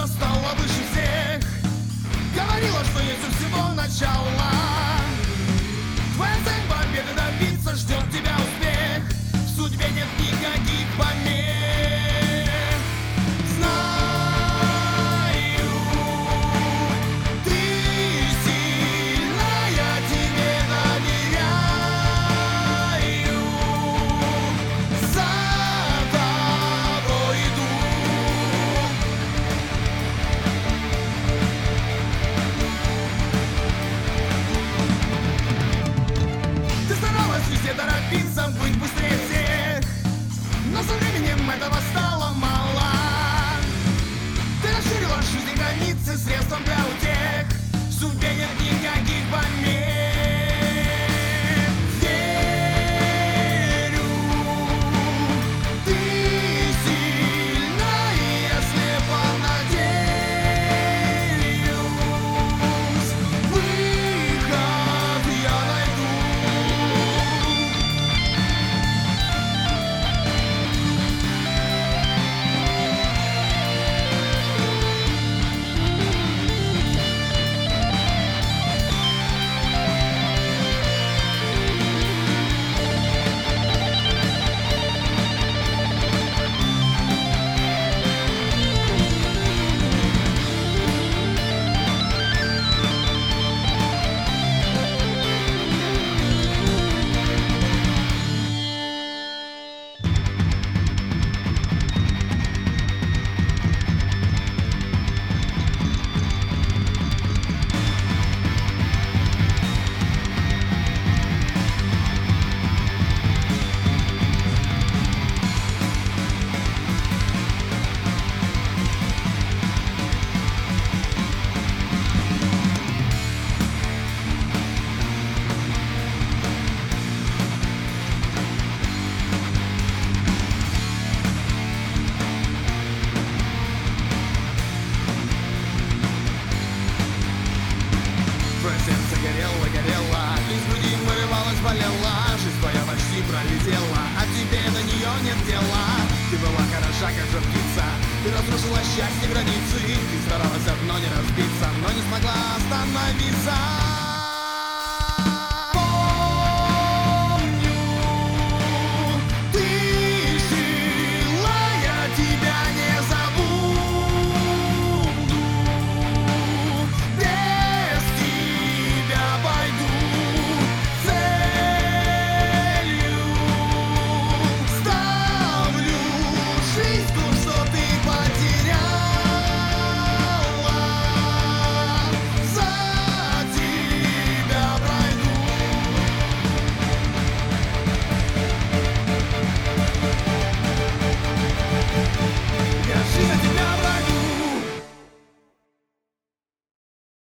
пицца стала выше всех. Говорила, что есть у всего начало. Твоя цель победы добиться, ждет тебя успех. В судьбе нет никаких помех. Знаю, ты сильная, тебе доверяю. За тобой иду. Ты старалась везде торопиться, быть быстрее всех, но со временем этого стало мало. Ты расширила жизнь границы средством для утех. В судьбе нет никаких помех. Верю, ты сильна, если понадеюсь, выход я найду. Твое сердце горело, горело, из груди вырывалась, болела. Жизнь твоя почти пролетела, а тебе до нее нет дела. Ты была хороша, как же птица, ты разрушила счастье границы. Ты старалась одно не разбиться, но не смогла остановиться.